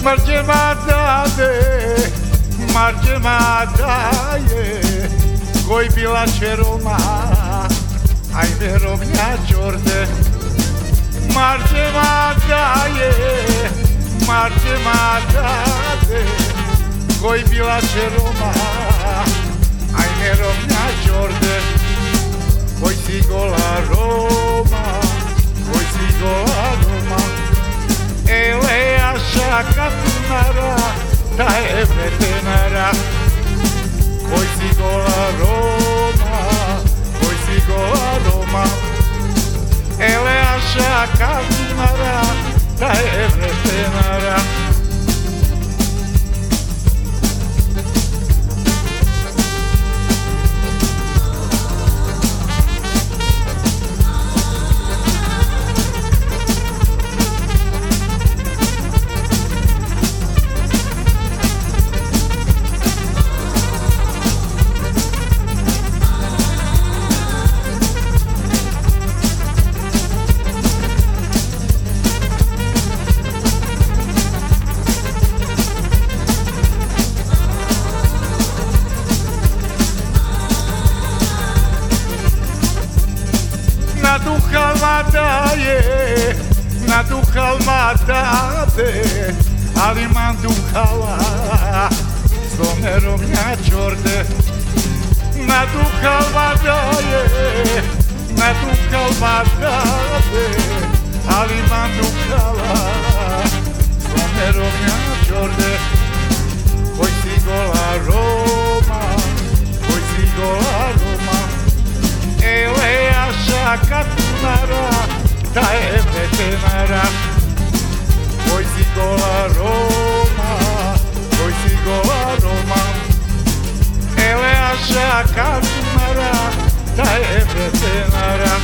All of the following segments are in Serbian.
Marđema dade, marđema daje, koji bila će Roma, ajme Romnja čorde. Marđema daje, marđema dade, koji bila će Roma, ajme Romnja čorde. Koji si gola Roma, koji si gola Roma, Elejaša katunara, da je vetenara. Koji si gola Roma, koji si gola Roma, Elejaša katunara, da je vetenara. Na duhalma daje, na duhalma dade, ali man duhala, slome Romnja čorde. Na duhalma daje, na duhalma dade, ali man duhala, slome Romnja čorde. Koji si gola Roma, koji si gola Roma, Elejaša katunara, da je vetenara. Koji si gola Roma, koji si gola Roma, Elejaša katunara, da je vetenara.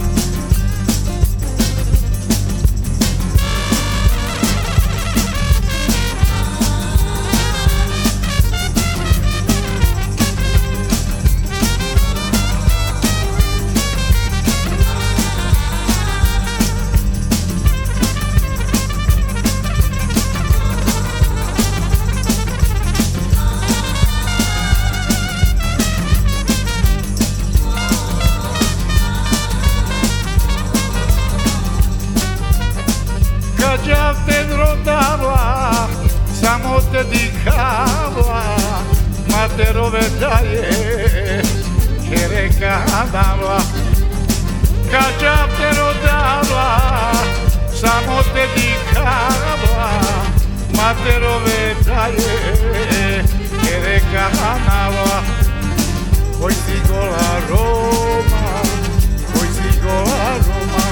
Đav te rodavla, samo te dikavla, materove daje, kereka navla. Kad đav te rodavla, samo te dikavla, materove daje, kereka navla. Koji si gola Roma, koji si gola Roma,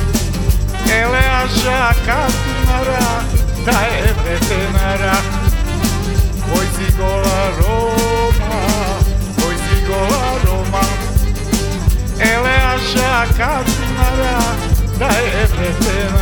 Elejaša katunara, da je vetenara. Koji si gola Roma, koji si gola Roma, Elejaša katunara, da je vetenara.